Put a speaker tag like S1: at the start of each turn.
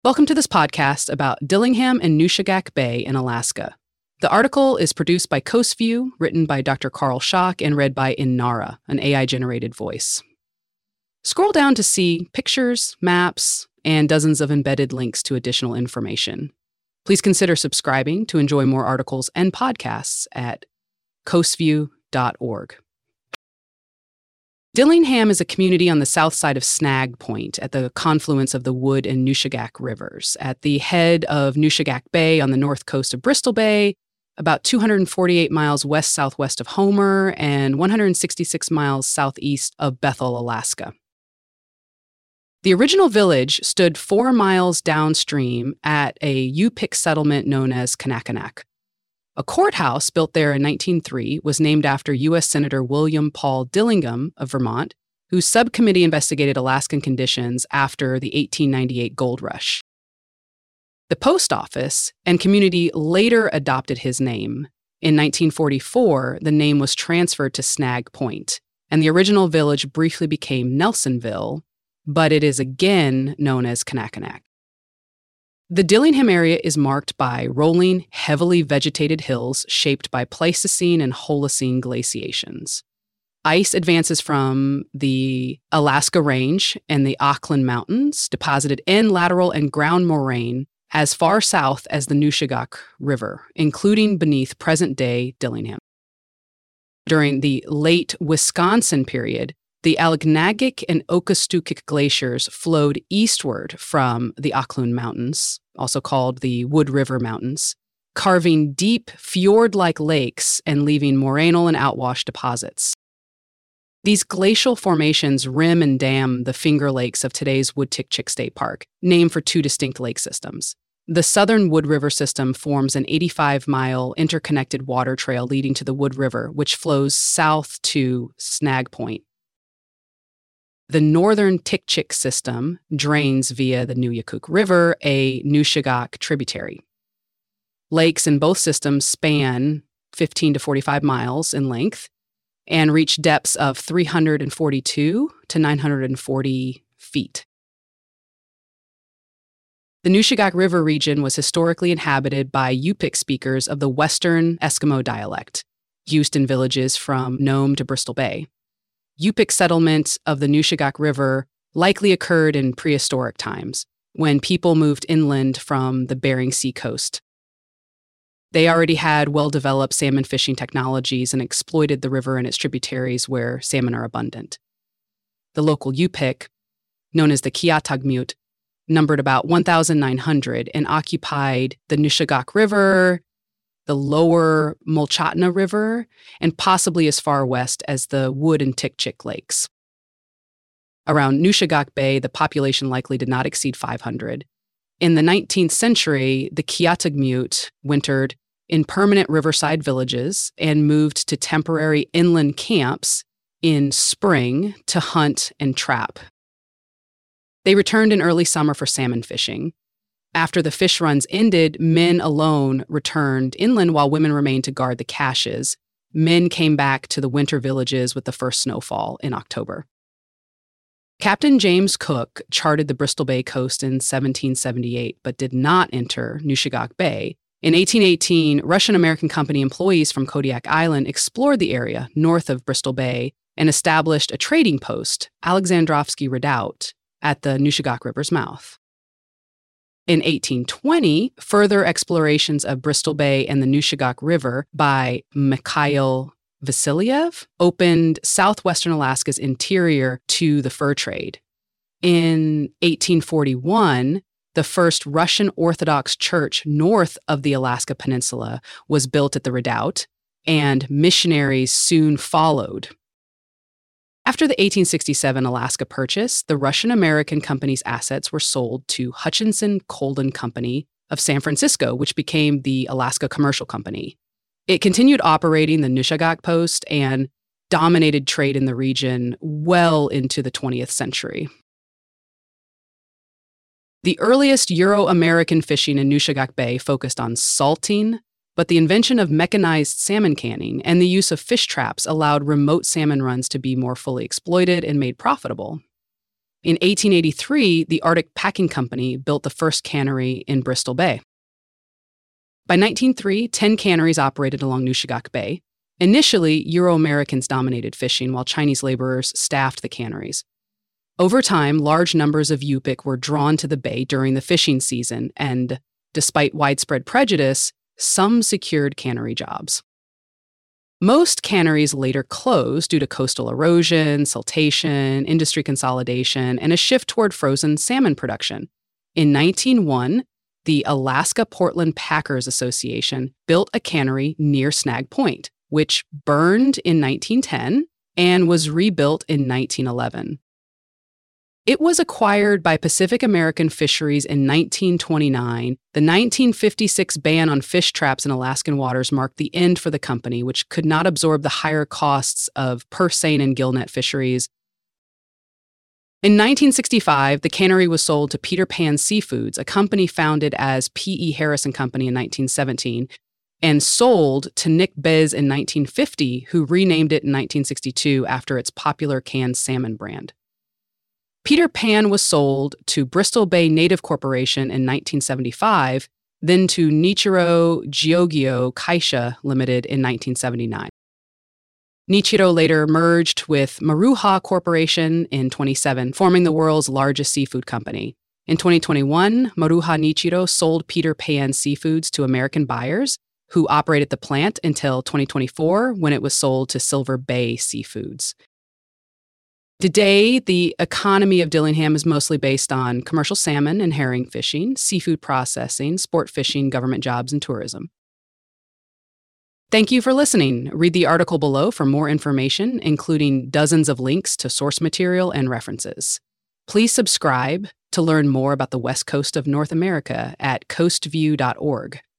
S1: Welcome to this podcast about Dillingham and Nushagak Bay in Alaska. The article is produced by Coastview, written by Dr. Carl Schock, and read by Inara, an AI-generated voice. Scroll down to see pictures, maps, and dozens of embedded links to additional information. Please consider subscribing to enjoy more articles and podcasts at coastview.org. Dillingham is a community on the south side of Snag Point at the confluence of the Wood and Nushagak rivers, at the head of Nushagak Bay on the north coast of Bristol Bay, about 248 miles west-southwest of Homer, and 166 miles southeast of Bethel, Alaska. The original village stood 4 miles downstream at a Yupik settlement known as Kanakanak. A courthouse built there in 1903 was named after U.S. Senator William Paul Dillingham of Vermont, whose subcommittee investigated Alaskan conditions after the 1898 gold rush. The post office and community later adopted his name. In 1944, the name was transferred to Snag Point, and the original village briefly became Nelsonville, but it is again known as Kanakanak. The Dillingham area is marked by rolling, heavily vegetated hills shaped by Pleistocene and Holocene glaciations. Ice advances from the Alaska Range and the Auckland Mountains, deposited in lateral and ground moraine as far south as the Nushagak River, including beneath present-day Dillingham. During the late Wisconsin period, the Aleknagik and Okostukik glaciers flowed eastward from the Auckland Mountains, also called the Wood River Mountains, carving deep fjord-like lakes and leaving morainal and outwash deposits. These glacial formations rim and dam the Finger Lakes of today's Wood-Tikchik State Park, named for two distinct lake systems. The southern Wood River system forms an 85-mile interconnected water trail leading to the Wood River, which flows south to Snag Point. The northern Tikchik system drains via the Nuyakuk River, a Nushagak tributary. Lakes in both systems span 15 to 45 miles in length and reach depths of 342 to 940 feet. The Nushagak River region was historically inhabited by Yupik speakers of the Western Eskimo dialect, used in villages from Nome to Bristol Bay. Yupik settlement of the Nushagak River likely occurred in prehistoric times, when people moved inland from the Bering Sea coast. They already had well-developed salmon fishing technologies and exploited the river and its tributaries where salmon are abundant. The local Yupik, known as the Kiatagmut, numbered about 1,900 and occupied the Nushagak River, the lower Mulchatna River, and possibly as far west as the Wood and Tikchik Lakes. Around Nushagak Bay, the population likely did not exceed 500. In the 19th century, the Kiatagmut wintered in permanent riverside villages and moved to temporary inland camps in spring to hunt and trap. They returned in early summer for salmon fishing. After the fish runs ended, men alone returned inland while women remained to guard the caches. Men came back to the winter villages with the first snowfall in October. Captain James Cook charted the Bristol Bay coast in 1778, but did not enter Nushagak Bay. In 1818, Russian-American company employees from Kodiak Island explored the area north of Bristol Bay and established a trading post, Alexandrovsky Redoubt, at the Nushagak River's mouth. In 1820, further explorations of Bristol Bay and the Nushagak River by Mikhail Vasilyev opened southwestern Alaska's interior to the fur trade. In 1841, the first Russian Orthodox church north of the Alaska Peninsula was built at the Redoubt, and missionaries soon followed. After the 1867 Alaska Purchase, the Russian-American company's assets were sold to Hutchinson Colden Company of San Francisco, which became the Alaska Commercial Company. It continued operating the Nushagak Post and dominated trade in the region well into the 20th century. The earliest Euro-American fishing in Nushagak Bay focused on salting, but the invention of mechanized salmon canning and the use of fish traps allowed remote salmon runs to be more fully exploited and made profitable. In 1883, the Arctic Packing Company built the first cannery in Bristol Bay. By 1903, 10 canneries operated along Nushagak Bay. Initially, Euro-Americans dominated fishing while Chinese laborers staffed the canneries. Over time, large numbers of Yupik were drawn to the bay during the fishing season, and despite widespread prejudice, some secured cannery jobs. Most canneries later closed due to coastal erosion, siltation, industry consolidation, and a shift toward frozen salmon production. In 1901, the Alaska Portland Packers Association built a cannery near Snag Point, which burned in 1910 and was rebuilt in 1911. It was acquired by Pacific American Fisheries in 1929. The 1956 ban on fish traps in Alaskan waters marked the end for the company, which could not absorb the higher costs of purse seine and gillnet fisheries. In 1965, the cannery was sold to Peter Pan Seafoods, a company founded as P.E. Harris & Company in 1917, and sold to Nick Bez in 1950, who renamed it in 1962 after its popular canned salmon brand. Peter Pan was sold to Bristol Bay Native Corporation in 1975, then to Nichiro Gyogyo Kaisha Limited in 1979. Nichiro later merged with Maruha Corporation in 2007, forming the world's largest seafood company. In 2021, Maruha Nichiro sold Peter Pan Seafoods to American buyers who operated the plant until 2024, when it was sold to Silver Bay Seafoods. Today, the economy of Dillingham is mostly based on commercial salmon and herring fishing, seafood processing, sport fishing, government jobs, and tourism. Thank you for listening. Read the article below for more information, including dozens of links to source material and references. Please subscribe to learn more about the West Coast of North America at coastview.org.